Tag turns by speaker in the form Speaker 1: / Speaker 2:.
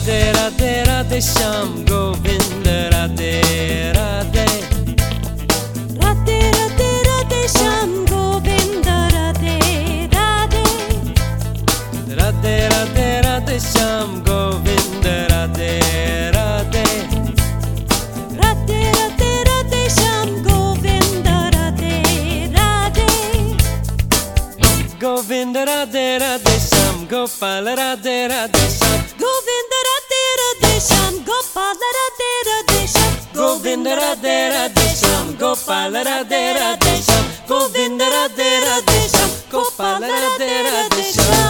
Speaker 1: Radhe Radhe Radhe Shyam Govind Radhe Radhe
Speaker 2: Radhe Radhe Radhe Shyam Govind Radhe Radhe
Speaker 1: Radhe Radhe Radhe Shyam Govind Radhe Radhe
Speaker 2: Radhe Radhe Radhe Shyam Govind Radhe Radhe
Speaker 1: Govind Radhe Radhe Shyam Gopal Radhe Radhe Shyam
Speaker 2: Govind Radhe Radhe Shyam Gopal Radhe Radhe Shyam
Speaker 1: Govind Radhe Radhe Shyam Gopal Radhe Radhe Shyam Govind Radhe Radhe Shyam Gopal Radhe Radhe Shyam